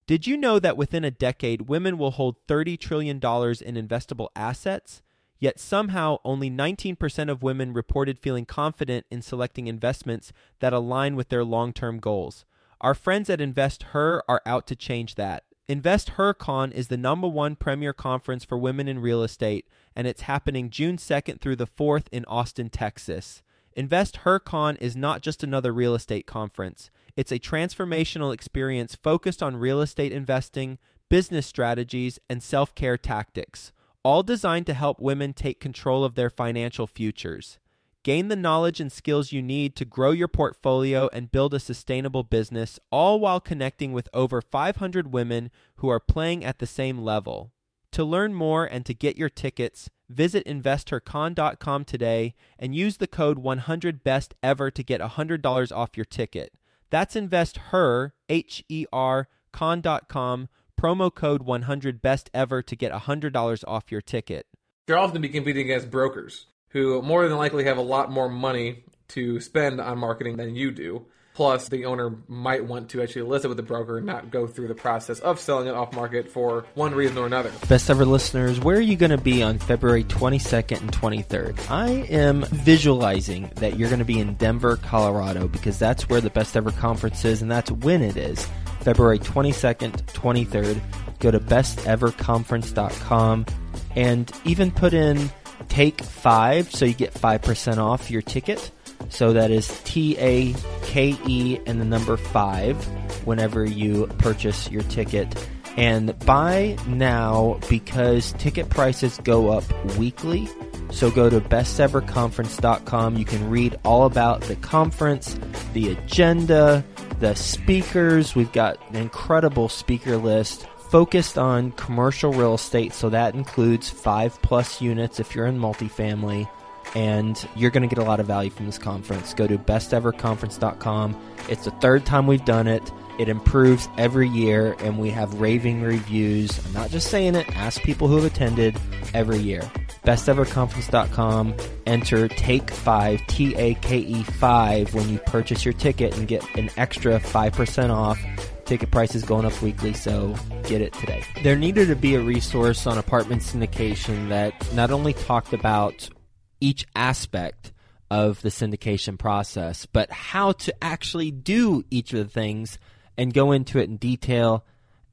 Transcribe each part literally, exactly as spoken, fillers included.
Did you know that within a decade, women will hold thirty trillion dollars in investable assets? Yet somehow only nineteen percent of women reported feeling confident in selecting investments that align with their long-term goals. Our friends at InvestHer are out to change that. InvestHerCon is the number one premier conference for women in real estate, and it's happening June second through the fourth in Austin, Texas. InvestHerCon is not just another real estate conference. It's a transformational experience focused on real estate investing, business strategies, and self-care tactics, all designed to help women take control of their financial futures. Gain the knowledge and skills you need to grow your portfolio and build a sustainable business, all while connecting with over five hundred women who are playing at the same level. To learn more and to get your tickets, visit investor con dot com today and use the code one hundred best ever to get one hundred dollars off your ticket. That's InvestHer, H E R, con dot com, promo code one hundred best ever to get one hundred dollars off your ticket. You're also going to be competing against brokers who more than likely have a lot more money to spend on marketing than you do. Plus, the owner might want to actually list it with the broker and not go through the process of selling it off market for one reason or another. Best ever listeners, where are you going to be on February twenty-second and twenty-third? I am visualizing that you're going to be in Denver, Colorado, because that's where the Best Ever Conference is, and that's when it is. February twenty-second, twenty-third. Go to best ever conference dot com and even put in Take five so you get five percent off your ticket. So that is T A K E and the number five whenever you purchase your ticket. And buy now because ticket prices go up weekly. So go to best ever conference dot com. You can read all about the conference, the agenda, the speakers. We've got an incredible speaker list focused on commercial real estate. So that includes five plus units if you're in multifamily. And you're going to get a lot of value from this conference. Go to best ever conference dot com. It's the third time we've done it. It improves every year, and we have raving reviews. I'm not just saying it. Ask people who have attended every year. best ever conference dot com. Enter Take five, T A K E five, when you purchase your ticket and get an extra five percent off. Ticket prices going up weekly, so get it today. There needed to be a resource on apartment syndication that not only talked about each aspect of the syndication process, but how to actually do each of the things and go into it in detail.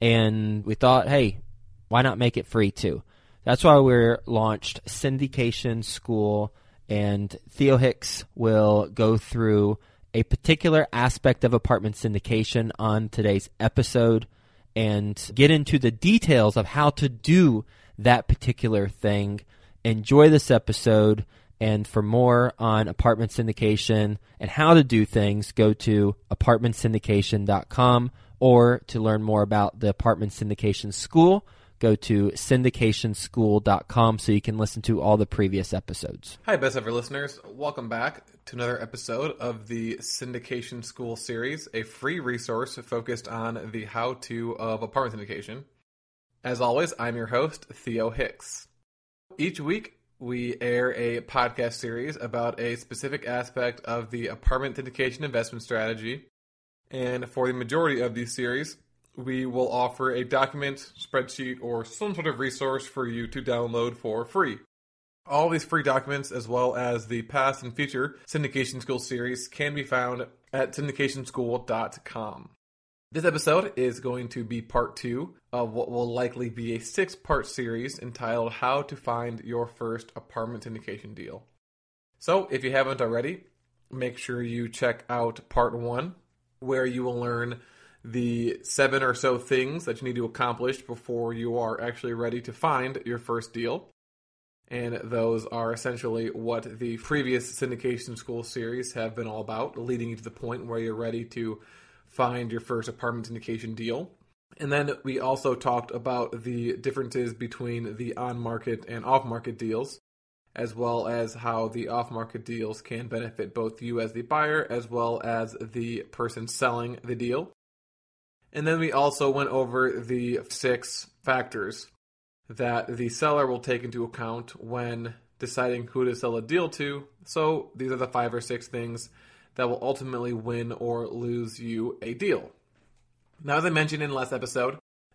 And we thought, hey, why not make it free too? That's why we launched Syndication School, and Theo Hicks will go through a particular aspect of apartment syndication on today's episode and get into the details of how to do that particular thing. Enjoy this episode, and for more on apartment syndication and how to do things, go to apartment syndication dot com, or to learn more about the Apartment Syndication School, go to syndication school dot com so you can listen to all the previous episodes. Hi, Best Ever listeners. Welcome back to another episode of the Syndication School series, a free resource focused on the how-to of apartment syndication. As always, I'm your host, Theo Hicks. Each week, we air a podcast series about a specific aspect of the apartment syndication investment strategy. And for the majority of these series, we will offer a document, spreadsheet, or some sort of resource for you to download for free. All these free documents, as well as the past and future Syndication School series, can be found at syndication school dot com. This episode is going to be part two of what will likely be a six-part series entitled How to Find Your First Apartment Syndication Deal. So, if you haven't already, make sure you check out part one, where you will learn the seven or so things that you need to accomplish before you are actually ready to find your first deal. And those are essentially what the previous Syndication School series have been all about, leading you to the point where you're ready to find your first apartment syndication deal. And then we also talked about the differences between the on-market and off-market deals, as well as how the off-market deals can benefit both you as the buyer as well as the person selling the deal. And then we also went over the six factors that the seller will take into account when deciding who to sell a deal to. So these are the five or six things that will ultimately win or lose you a deal. Now, as I mentioned in the last episode,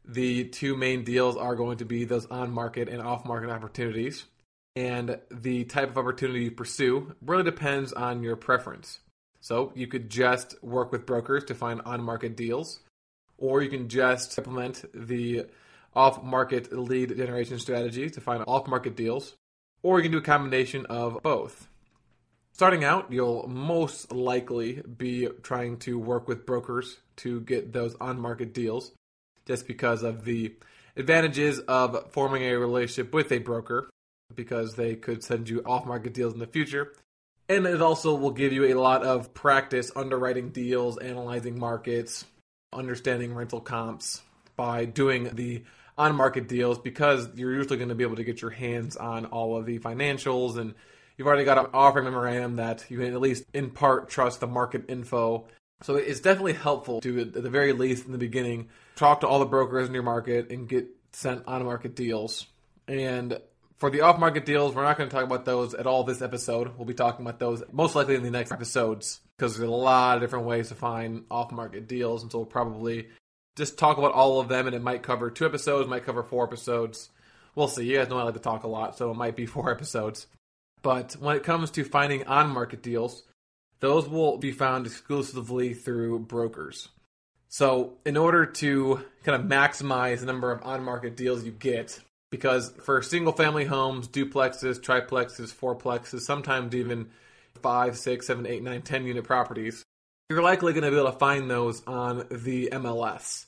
The two main deals are going to be those on-market and off-market opportunities. And the type of opportunity you pursue really depends on your preference. So you could just work with brokers to find on-market deals, or you can just implement the off-market lead generation strategy to find off-market deals, or you can do a combination of both. Starting out, you'll most likely be trying to work with brokers to get those on-market deals, just because of the advantages of forming a relationship with a broker, because they could send you off-market deals in the future. And it also will give you a lot of practice underwriting deals, analyzing markets, understanding rental comps by doing the on-market deals, because you're usually going to be able to get your hands on all of the financials, and you've already got an offering memorandum that you can at least in part trust the market info. So it's definitely helpful to, at the very least in the beginning, talk to all the brokers in your market and get sent on-market deals. And for the off-market deals, we're not going to talk about those at all this episode. We'll be talking about those most likely in the next episodes, because there's a lot of different ways to find off-market deals, and so we'll probably just talk about all of them, and it might cover two episodes, might cover four episodes. We'll see. You guys know I like to talk a lot, so it might be four episodes. But when it comes to finding on-market deals, those will be found exclusively through brokers. So in order to kind of maximize the number of on-market deals you get, because for single-family homes, duplexes, triplexes, fourplexes, sometimes even five, six, seven, eight, nine, ten unit properties, you're likely going to be able to find those on the M L S.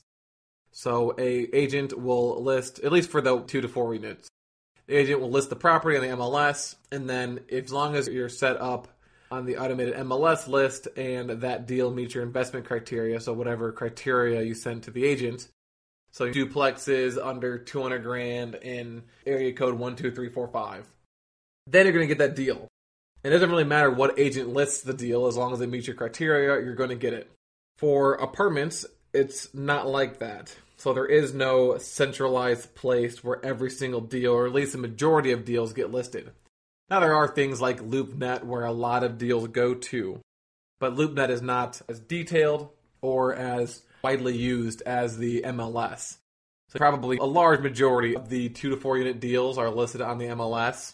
So a agent will list, at least for the two to four units, the agent will list the property on the M L S, and then as long as you're set up on the automated M L S list and that deal meets your investment criteria, so whatever criteria you send to the agent, so duplexes under two hundred grand in area code one two three four five, then you're going to get that deal. It doesn't really matter what agent lists the deal, as long as they meet your criteria, you're going to get it. For apartments, it's not like that. So there is no centralized place where every single deal, or at least the majority of deals, get listed. Now there are things like LoopNet where a lot of deals go to, but LoopNet is not as detailed or as widely used as the M L S. So probably a large majority of the two to four unit deals are listed on the M L S.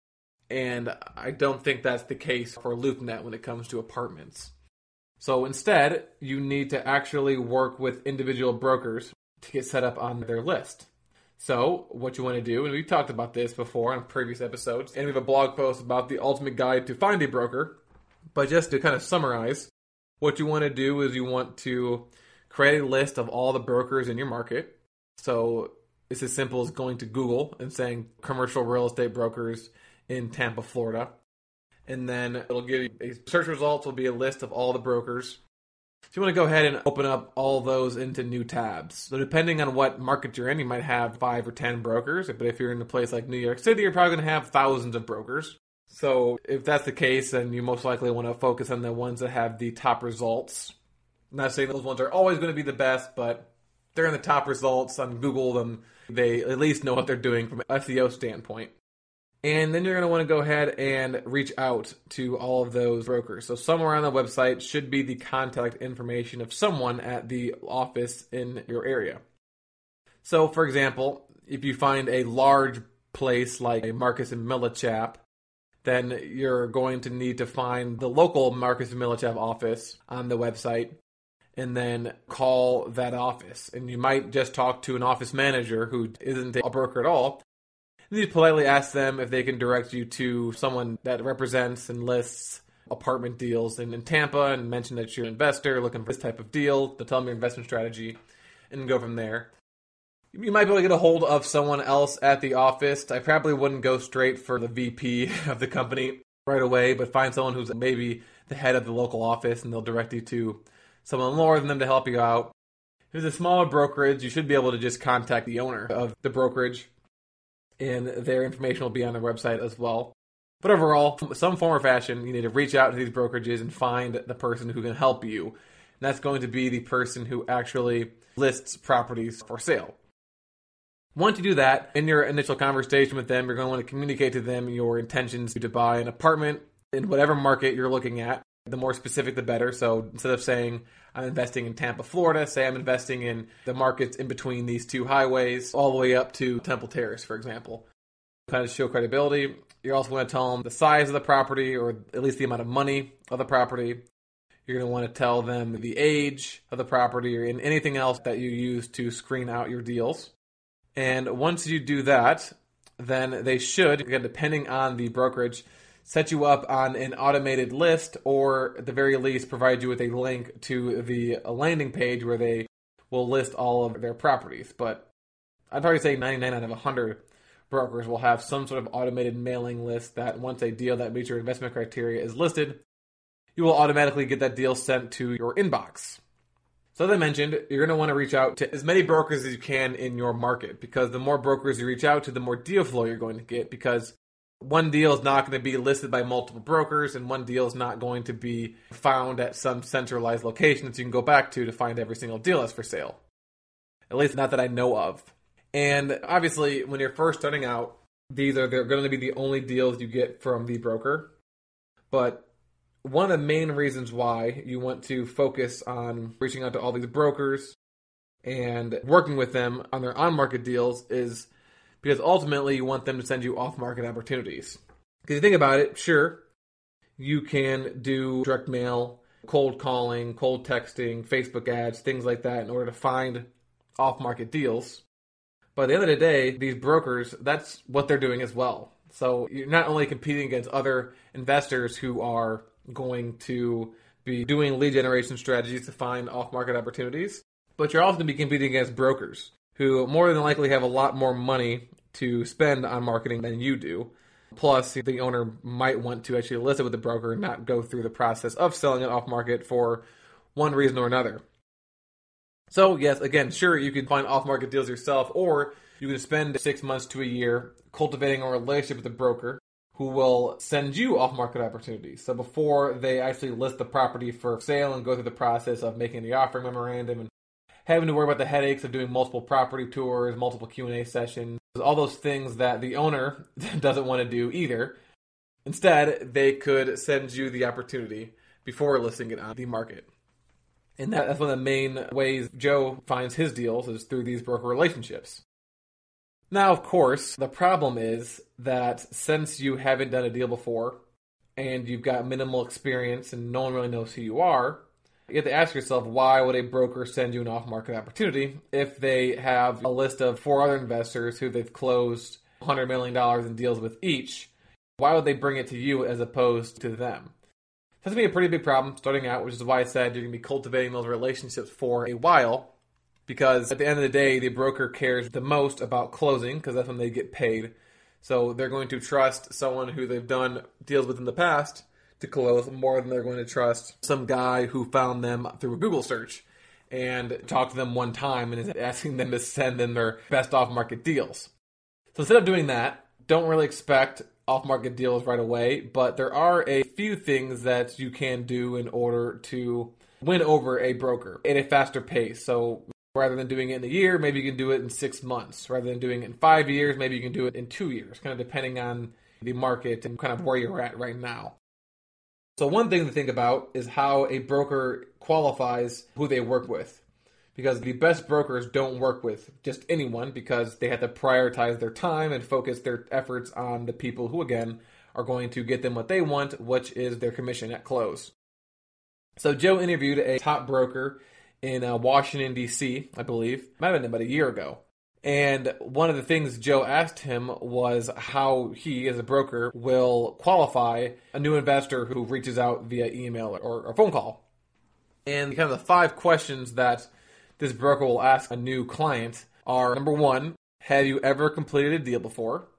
And I don't think that's the case for LoopNet when it comes to apartments. So instead, you need to actually work with individual brokers to get set up on their list. So what you want to do, and we've talked about this before in previous episodes, and we have a blog post about the ultimate guide to find a broker. But just to kind of summarize, what you want to do is you want to create a list of all the brokers in your market. So it's as simple as going to Google and saying commercial real estate brokers in Tampa, Florida. And then it'll give you a search results will be a list of all the brokers. So you want to go ahead and open up all those into new tabs. So depending on what market you're in, you might have five or ten brokers. But if you're in a place like New York City, you're probably going to have thousands of brokers. So if that's the case, then you most likely want to focus on the ones that have the top results. I'm not saying those ones are always going to be the best, but they're in the top results on Google. Then they at least know what they're doing from an S E O standpoint. And then you're going to want to go ahead and reach out to all of those brokers. So somewhere on the website should be the contact information of someone at the office in your area. So for example, if you find a large place like a Marcus and Millichap, then you're going to need to find the local Marcus and Millichap office on the website and then call that office. And you might just talk to an office manager who isn't a broker at all. You need to politely ask them if they can direct you to someone that represents and lists apartment deals in, in Tampa, and mention that you're an investor looking for this type of deal. They'll tell them your investment strategy and go from there. You might be able to get a hold of someone else at the office. I probably wouldn't go straight for the V P of the company right away, but find someone who's maybe the head of the local office, and they'll direct you to someone lower than them to help you out. If it's a smaller brokerage, you should be able to just contact the owner of the brokerage, and their information will be on their website as well. But overall, some form or fashion, you need to reach out to these brokerages and find the person who can help you. And that's going to be the person who actually lists properties for sale. Once you do that, in your initial conversation with them, you're going to want to communicate to them your intentions to buy an apartment in whatever market you're looking at. The more specific, the better. So instead of saying I'm investing in Tampa, Florida, say I'm investing in the markets in between these two highways, all the way up to Temple Terrace, for example. Kind of show credibility. You're also going to tell them the size of the property, or at least the amount of money of the property. You're going to want to tell them the age of the property or in anything else that you use to screen out your deals. And once you do that, then they should, again, depending on the brokerage, set you up on an automated list, or at the very least provide you with a link to the landing page where they will list all of their properties. But I'd probably say ninety-nine out of one hundred brokers will have some sort of automated mailing list that once a deal that meets your investment criteria is listed, you will automatically get that deal sent to your inbox. So as I mentioned, you're going to want to reach out to as many brokers as you can in your market, because the more brokers you reach out to, the more deal flow you're going to get, because one deal is not going to be listed by multiple brokers, and one deal is not going to be found at some centralized location that you can go back to to find every single deal that's for sale. At least not that I know of. And obviously, when you're first starting out, these are they're going to be the only deals you get from the broker. But one of the main reasons why you want to focus on reaching out to all these brokers and working with them on their on-market deals is because ultimately you want them to send you off-market opportunities. Because you think about it, sure, you can do direct mail, cold calling, cold texting, Facebook ads, things like that in order to find off-market deals. But at the end of the day, these brokers, that's what they're doing as well. So you're not only competing against other investors who are going to be doing lead generation strategies to find off-market opportunities, but you're also going to be competing against brokers who more than likely have a lot more money to spend on marketing than you do. Plus, the owner might want to actually list it with the broker and not go through the process of selling it off-market for one reason or another. So, yes, again, sure, you can find off-market deals yourself, or you can spend six months to a year cultivating a relationship with a broker who will send you off-market opportunities. So before they actually list the property for sale and go through the process of making the offering memorandum and having to worry about the headaches of doing multiple property tours, multiple Q and A sessions, all those things that the owner doesn't want to do either. Instead, they could send you the opportunity before listing it on the market. And that's one of the main ways Joe finds his deals is through these broker relationships. Now, of course, the problem is that since you haven't done a deal before and you've got minimal experience and no one really knows who you are, you have to ask yourself, why would a broker send you an off-market opportunity if they have a list of four other investors who they've closed one hundred million dollars in deals with each? Why would they bring it to you as opposed to them? That's going to be a pretty big problem starting out, which is why I said you're going to be cultivating those relationships for a while, because at the end of the day, the broker cares the most about closing because that's when they get paid. So they're going to trust someone who they've done deals with in the past to close more than they're going to trust some guy who found them through a Google search and talked to them one time and is asking them to send them their best off-market deals. So instead of doing that, don't really expect off-market deals right away, but there are a few things that you can do in order to win over a broker at a faster pace. So rather than doing it in a year, maybe you can do it in six months. Rather than doing it in five years, maybe you can do it in two years, kind of depending on the market and kind of where you're at right now. So one thing to think about is how a broker qualifies who they work with. Because the best brokers don't work with just anyone, because they have to prioritize their time and focus their efforts on the people who, again, are going to get them what they want, which is their commission at close. So Joe interviewed a top broker in uh, Washington, D C, I believe. Might have been about a year ago. And one of the things Joe asked him was how he, as a broker, will qualify a new investor who reaches out via email or, or phone call. And kind of the five questions that this broker will ask a new client are, number one, have you ever completed a deal before?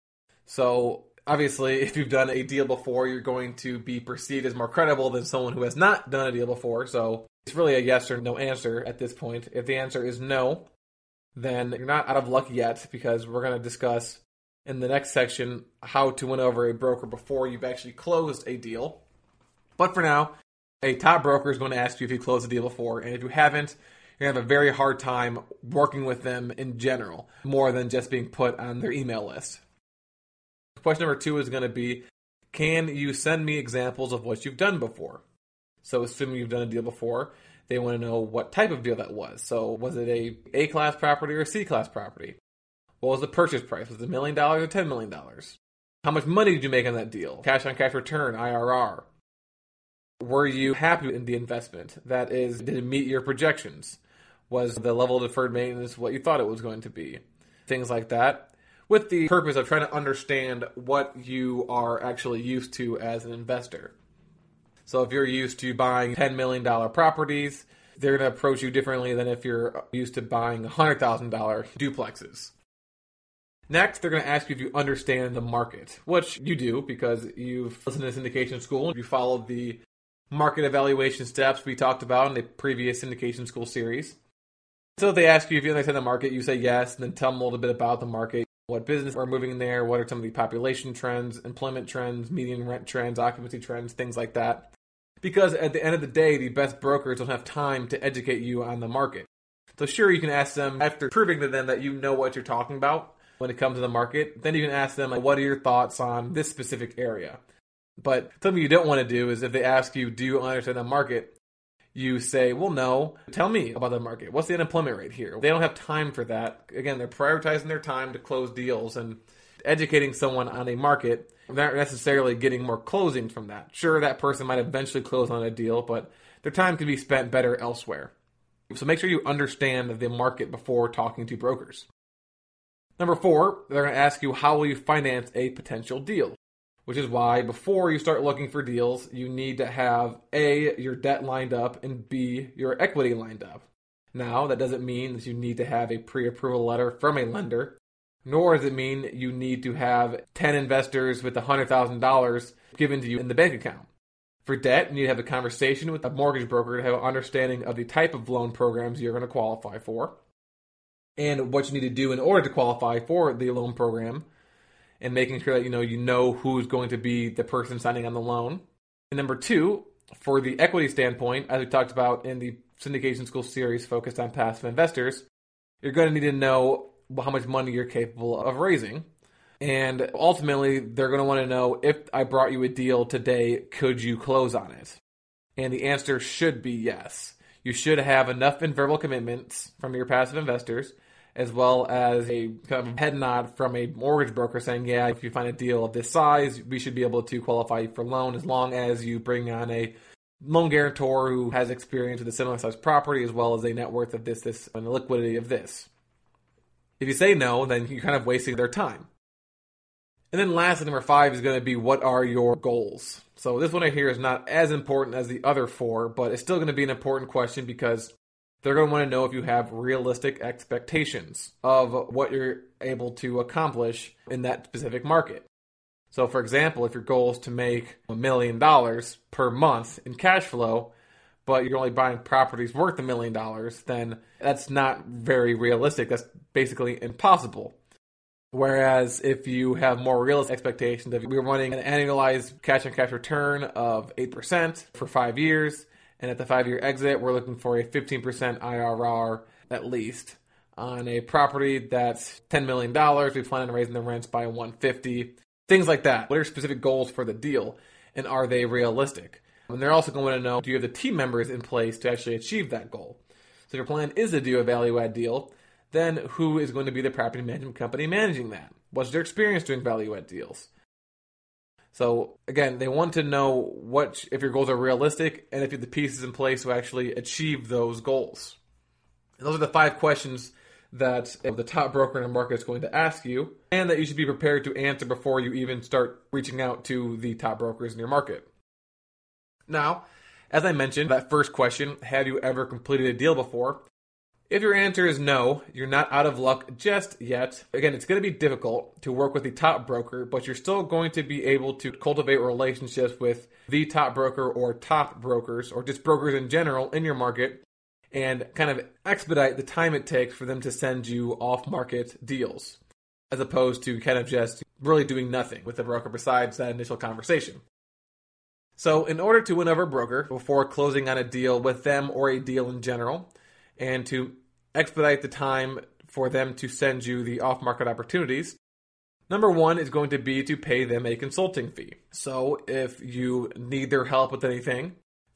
So obviously, if you've done a deal before, you're going to be perceived as more credible than someone who has not done a deal before. So it's really a yes or no answer at this point. If the answer is no, then you're not out of luck yet, because we're going to discuss in the next section how to win over a broker before you've actually closed a deal. But for now, a top broker is going to ask you if you closed a deal before, and if you haven't, you're going to have a very hard time working with them in general, more than just being put on their email list. Question number two is going to be, can you send me examples of what you've done before? So assuming you've done a deal before, they want to know what type of deal that was. So was it a A-class property or a C-class property? What was the purchase price? Was it a million dollars or ten million dollars? How much money did you make on that deal? Cash on cash return, I R R. Were you happy in the investment? That is, did it meet your projections? Was the level of deferred maintenance what you thought it was going to be? Things like that, with the purpose of trying to understand what you are actually used to as an investor. So if you're used to buying ten million dollars properties, they're going to approach you differently than if you're used to buying one hundred thousand dollars duplexes. Next, they're going to ask you if you understand the market, which you do because you've listened to syndication school. You followed the market evaluation steps we talked about in the previous syndication school series. So if they ask you if you understand the market, you say yes, and then tell them a little bit about the market, what business are moving in there, what are some of the population trends, employment trends, median rent trends, occupancy trends, things like that. Because at the end of the day, the best brokers don't have time to educate you on the market. So sure, you can ask them, after proving to them that you know what you're talking about when it comes to the market, then you can ask them, like, what are your thoughts on this specific area? But something you don't want to do is if they ask you, do you understand the market? You say, well, no. Tell me about the market. What's the unemployment rate here? They don't have time for that. Again, they're prioritizing their time to close deals, and educating someone on a market, not necessarily getting more closings from that. Sure, that person might eventually close on a deal, but their time can be spent better elsewhere. So make sure you understand the market before talking to brokers. Number four, they're going to ask you, how will you finance a potential deal? Which is why before you start looking for deals, you need to have A, your debt lined up, and B, your equity lined up. Now, that doesn't mean that you need to have a pre-approval letter from a lender, nor does it mean you need to have ten investors with one hundred thousand dollars given to you in the bank account. For debt, you need to have a conversation with a mortgage broker to have an understanding of the type of loan programs you're going to qualify for, and what you need to do in order to qualify for the loan program, and making sure that you know you know who's going to be the person signing on the loan. And number two, for the equity standpoint, as we talked about in the syndication school series focused on passive investors, you're going to need to know how much money you're capable of raising. And ultimately, they're going to want to know, if I brought you a deal today, could you close on it? And the answer should be yes. You should have enough in verbal commitments from your passive investors, as well as a kind of head nod from a mortgage broker saying, yeah, if you find a deal of this size, we should be able to qualify you for loan as long as you bring on a loan guarantor who has experience with a similar size property, as well as a net worth of this, this, and the liquidity of this. If you say no, then you're kind of wasting their time. And then lastly, number five is going to be, what are your goals? So this one right here is not as important as the other four, but it's still going to be an important question because they're going to want to know if you have realistic expectations of what you're able to accomplish in that specific market. So for example, if your goal is to make a million dollars per month in cash flow, but you're only buying properties worth a million dollars, then that's not very realistic. That's basically impossible. Whereas if you have more realistic expectations, if we're running an annualized cash-on-cash return of eight percent for five years, and at the five-year exit, we're looking for a fifteen percent I R R at least. On a property that's ten million dollars, we plan on raising the rents by one hundred fifty dollars. Things like that. What are specific goals for the deal, and are they realistic? And they're also going to know, do you have the team members in place to actually achieve that goal? So if your plan is to do a value-add deal, then who is going to be the property management company managing that? What's their experience doing value-add deals? So again, they want to know what if your goals are realistic and if you have the pieces in place to actually achieve those goals. And those are the five questions that the top broker in the market is going to ask you, and that you should be prepared to answer before you even start reaching out to the top brokers in your market. Now, as I mentioned, that first question, have you ever completed a deal before? If your answer is no, you're not out of luck just yet. Again, it's going to be difficult to work with the top broker, but you're still going to be able to cultivate relationships with the top broker or top brokers, or just brokers in general in your market, and kind of expedite the time it takes for them to send you off-market deals, as opposed to kind of just really doing nothing with the broker besides that initial conversation. So in order to win over a broker before closing on a deal with them or a deal in general, and to expedite the time for them to send you the off-market opportunities, number one is going to be to pay them a consulting fee. So if you need their help with anything,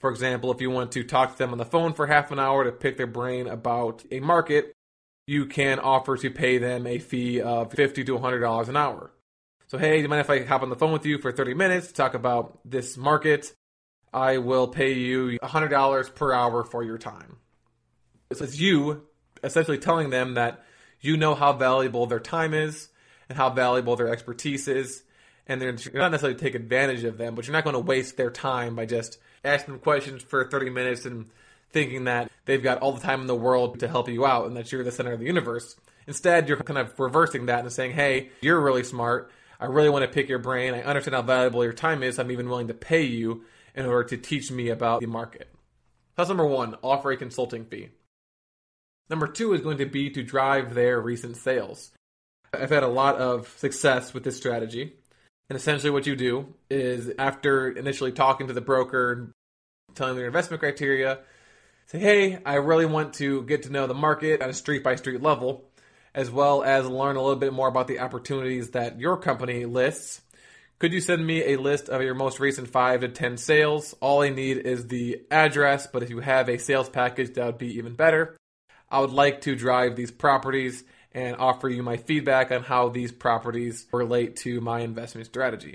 For example, if you want to talk to them on the phone for half an hour to pick their brain about a market, you can offer to pay them a fee of fifty to one hundred dollars an hour. So, hey, do you mind if I hop on the phone with you for thirty minutes to talk about this market? I will pay you one hundred dollars per hour for your time. So it's you essentially telling them that you know how valuable their time is and how valuable their expertise is. And they're not necessarily take advantage of them, but you're not going to waste their time by just asking them questions for thirty minutes and thinking that they've got all the time in the world to help you out and that you're the center of the universe. Instead, you're kind of reversing that and saying, hey, you're really smart. I really want to pick your brain. I understand how valuable your time is. I'm even willing to pay you in order to teach me about the market. That's number one, offer a consulting fee. Number two is going to be to drive their recent sales. I've had a lot of success with this strategy. And essentially what you do is after initially talking to the broker and telling their investment criteria, say, hey, I really want to get to know the market at a street-by-street level, as well as learn a little bit more about the opportunities that your company lists. Could you send me a list of your most recent five to ten sales? All I need is the address, but if you have a sales package, that would be even better. I would like to drive these properties and offer you my feedback on how these properties relate to my investment strategy.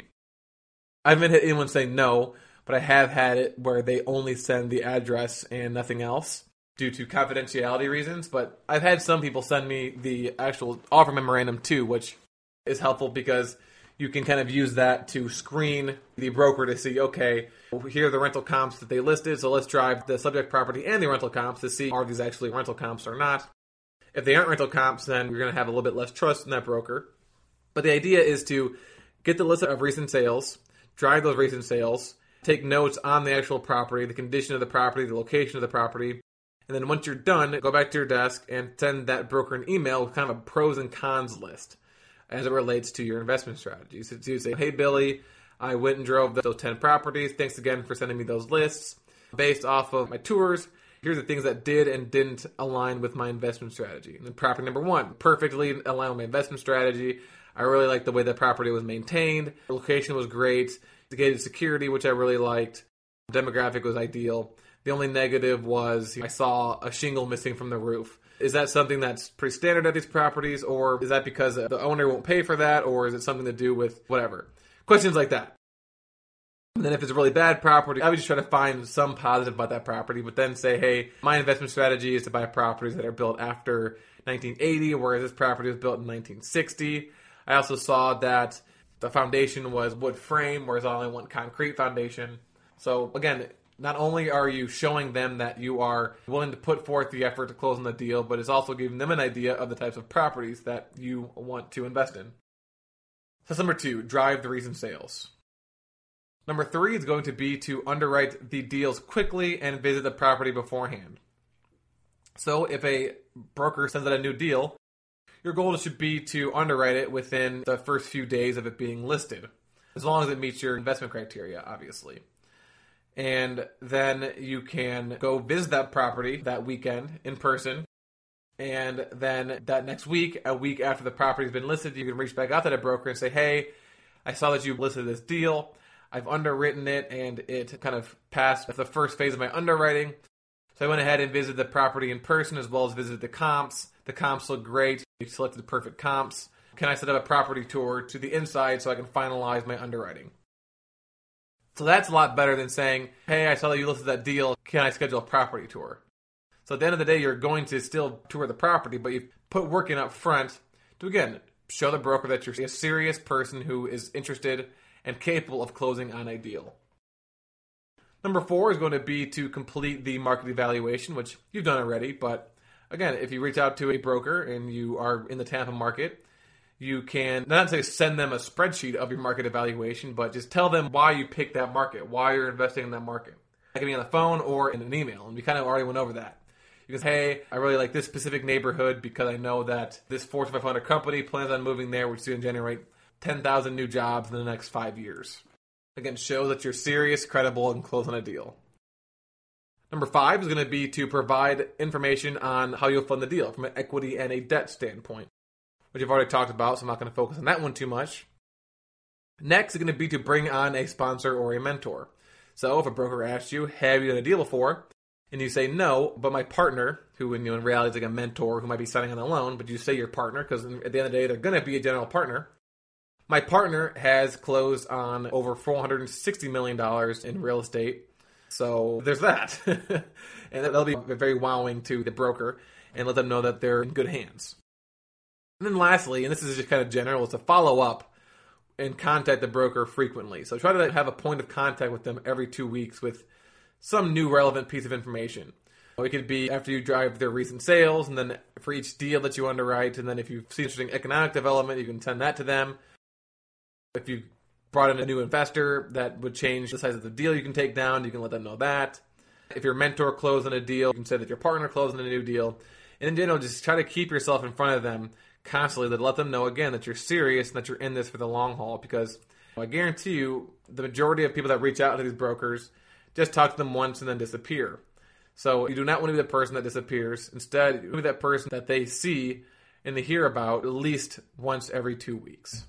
I haven't had anyone say no, but I have had it where they only send the address and nothing else due to confidentiality reasons. But I've had some people send me the actual offer memorandum too, which is helpful because you can kind of use that to screen the broker to see, okay, here are the rental comps that they listed, so let's drive the subject property and the rental comps to see are these actually rental comps or not. If they aren't rental comps, then you're going to have a little bit less trust in that broker. But the idea is to get the list of recent sales, drive those recent sales, take notes on the actual property, the condition of the property, the location of the property, and then once you're done, go back to your desk and send that broker an email with kind of a pros and cons list as it relates to your investment strategies. So you say, hey, Billy, I went and drove those ten properties. Thanks again for sending me those lists. Based off of my tours, here's the things that did and didn't align with my investment strategy. And then property number one, perfectly aligned with my investment strategy. I really liked the way the property was maintained. The location was great. The gated security, which I really liked. Demographic was ideal. The only negative was I saw a shingle missing from the roof. Is that something that's pretty standard at these properties, or is that because the owner won't pay for that, or is it something to do with whatever? Questions like that. And then if it's a really bad property, I would just try to find some positive about that property, but then say, hey, my investment strategy is to buy properties that are built after nineteen eighty, whereas this property was built in nineteen sixty. I also saw that the foundation was wood frame, whereas I only want concrete foundation. So again, not only are you showing them that you are willing to put forth the effort to close on the deal, but it's also giving them an idea of the types of properties that you want to invest in. So number two, drive the recent sales. Number three is going to be to underwrite the deals quickly and visit the property beforehand. So if a broker sends out a new deal, your goal should be to underwrite it within the first few days of it being listed, as long as it meets your investment criteria, obviously. And then you can go visit that property that weekend in person. And then that next week, a week after the property's been listed, you can reach back out to that broker and say, hey, I saw that you listed this deal. I've underwritten it, and it kind of passed the first phase of my underwriting. So I went ahead and visited the property in person as well as visited the comps. The comps look great. You selected the perfect comps. Can I set up a property tour to the inside so I can finalize my underwriting? So that's a lot better than saying, hey, I saw that you listed that deal. Can I schedule a property tour? So at the end of the day, you're going to still tour the property, but you put work in up front to, again, show the broker that you're a serious person who is interested and capable of closing on a deal. Number four is going to be to complete the market evaluation, which you've done already. But again, if you reach out to a broker and you are in the Tampa market, you can not say send them a spreadsheet of your market evaluation, but just tell them why you picked that market, why you're investing in that market. That can be on the phone or in an email, and we kind of already went over that. You can say, hey, I really like this specific neighborhood because I know that this Fortune five hundred company plans on moving there, which is going to generate ten thousand new jobs in the next five years. Again, show that you're serious, credible, and close on a deal. Number five is going to be to provide information on how you'll fund the deal from an equity and a debt standpoint, which I've already talked about, so I'm not going to focus on that one too much. Next is going to be to bring on a sponsor or a mentor. So if a broker asks you, have you done a deal before? And you say no, but my partner, who in, you know, in reality is like a mentor who might be signing on the loan, but you say your partner because at the end of the day, they're going to be a general partner. My partner has closed on over four hundred sixty million dollars in real estate. So there's that. And that'll be very wowing to the broker and let them know that they're in good hands. And then lastly, and this is just kind of general, is to follow up and contact the broker frequently. So try to have a point of contact with them every two weeks with some new relevant piece of information. It could be after you drive their recent sales, and then for each deal that you underwrite, and then if you see interesting economic development, you can send that to them. If you brought in a new investor that would change the size of the deal you can take down, you can let them know that. If your mentor closed on a deal, you can say that your partner closed on a new deal. And in general, just try to keep yourself in front of them constantly to let them know, again, that you're serious and that you're in this for the long haul. Because I guarantee you, the majority of people that reach out to these brokers just talk to them once and then disappear. So you do not want to be the person that disappears. Instead, you want to be that person that they see and they hear about at least once every two weeks.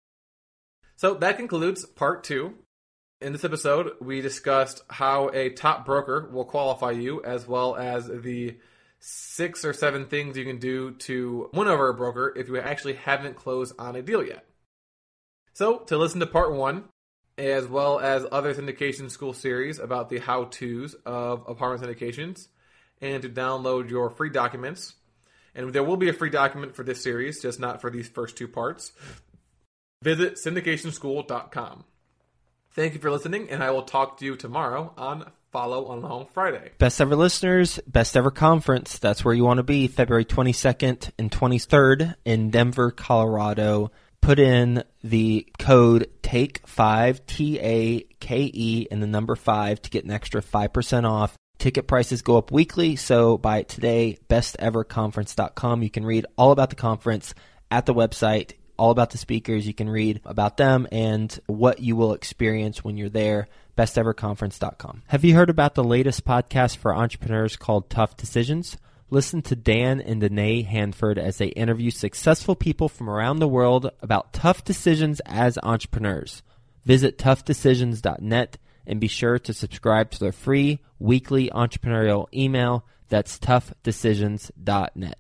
So that concludes part two. In this episode, we discussed how a top broker will qualify you, as well as the six or seven things you can do to win over a broker if you actually haven't closed on a deal yet. So to listen to part one, as well as other syndication school series about the how-tos of apartment syndications, and to download your free documents, and there will be a free document for this series, just not for these first two parts, visit syndication school dot com. Thank you for listening, and I will talk to you tomorrow on Follow Along Friday. Best ever listeners, best ever conference. That's where you want to be, February twenty-second and twenty-third in Denver, Colorado. Put in the code take five, T A K E, and the number five to get an extra five percent off. Ticket prices go up weekly, so buy it today, best ever conference dot com. You can read all about the conference at the website, all about the speakers. You can read about them and what you will experience when you're there, best ever conference dot com. Have you heard about the latest podcast for entrepreneurs called Tough Decisions? Listen to Dan and Danae Hanford as they interview successful people from around the world about tough decisions as entrepreneurs. Visit tough decisions dot net and be sure to subscribe to their free weekly entrepreneurial email. That's tough decisions dot net.